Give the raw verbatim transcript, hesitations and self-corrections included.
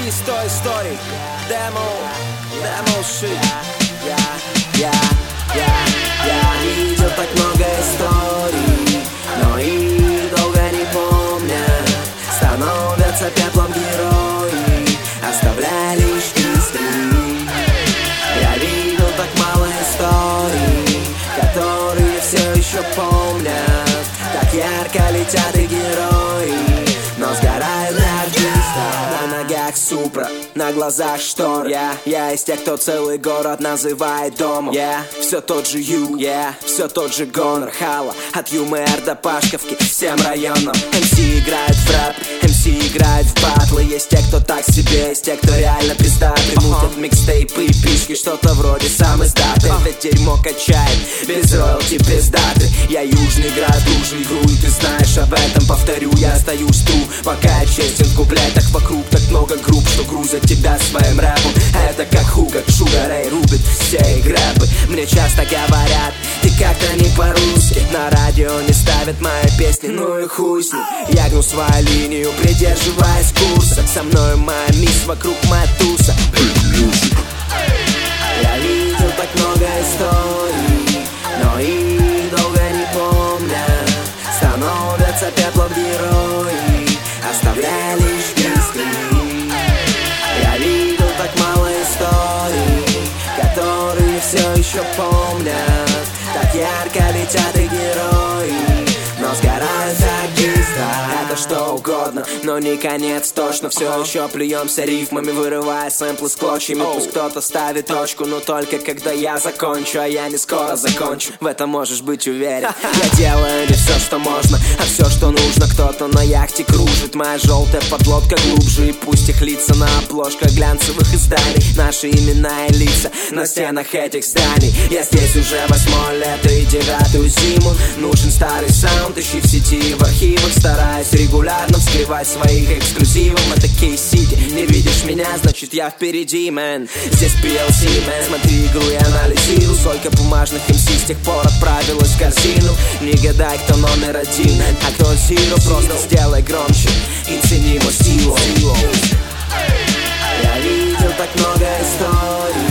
сто историй. Demo, demo shit. Я, я, я, я видел так много историй, но и долго не помня. Становятся пеплом герои, оставляя лишь искры. Я видел так мало историй, которые все еще помнят, как ярко летят и герои, но сгорают так быстро. На ногах супра, на глазах штор. Я, я из тех, кто целый город называет домом. Я все тот же ю, я все тот же гонор. Хала, от ЮМР до Пашковки, всем районам. МС играют в рэп, МС играют в батлы. Есть те, кто так себе, есть те, кто реально пиздатый. Мутят микстейпы и пишки, что-то вроде сам издат. Это дерьмо качает, без роялти, без даты. Я южный град, лужи игру, и ты знаешь об этом. Повторю, я остаюсь тру, пока я честен в куплетах. Вокруг так много групп, что грузят тебя своим рэпом. Это как Хуга, Шугар Рэй рубит все их рэпы. Мне часто говорят, ты как-то не по-русски. На радио не ставят мои песни, ну и хуй с ним. Я гну свою линию, придерживаясь курса. Со мной моя мисс, вокруг моя туса. Я видел так много историй, но и долго не помня. Становятся пеплом герои, оставляя лишь искры. Я видел так мало историй, которые все еще помнят, так ярко летят и герои, но сгорают так быстро. Это что угодно, но не конец точно. Все еще плюемся рифмами, вырывая сэмплы с клочьями. Пусть кто-то ставит точку, но только когда я закончу. А я не скоро закончу, в этом можешь быть уверен. Я делаю не все, что можно, а все, что нужно. Кто-то на яхте кружит, моя желтая подлодка глубже. И пусть их лица на обложках глянцевых изданий, наши имена и лица на стенах этих зданий. Я здесь уже восьмое лето и девятую зиму. Нужен старый саунд, ищи в сети и в архивах. Стараюсь регулярно вскрывать своих эксклюзивов. Это Кей-Сити, не видишь меня, значит я впереди, мэн. Здесь пи эл си, мэн. Смотри игру и анализируй, сколько бумажных эм си с тех пор отправилось в корзину. Не гадай, кто номер один, а кто зиро. Просто сделай громче и цени его силу. Я видел так много историй,